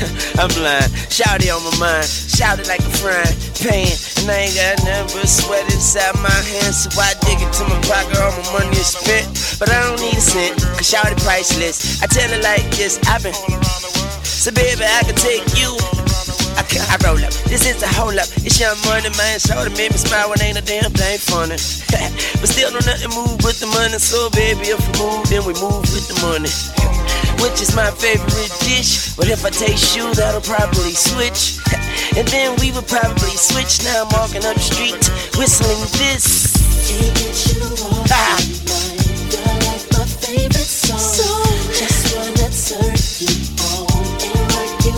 I'm blind. Shout it on my mind. Shout it like a frying pan. And I ain't got nothing but sweat inside my hands. So I dig into my pocket, all my money is spent. But I don't need a cent, cause shout it priceless. I tell it like this, I've been. So baby, I can take you. I roll up, this is a hold up. It's Young Money, man, show that made me smile when ain't a damn thing funny. But still don't nothing move with the money. So baby, if we move, then we move with the money. Which is my favorite dish. But if I taste you, that'll probably switch. And then we would probably switch. Now I'm walking up the street, whistling this. Can't get you off my mind. You're like my favorite song. So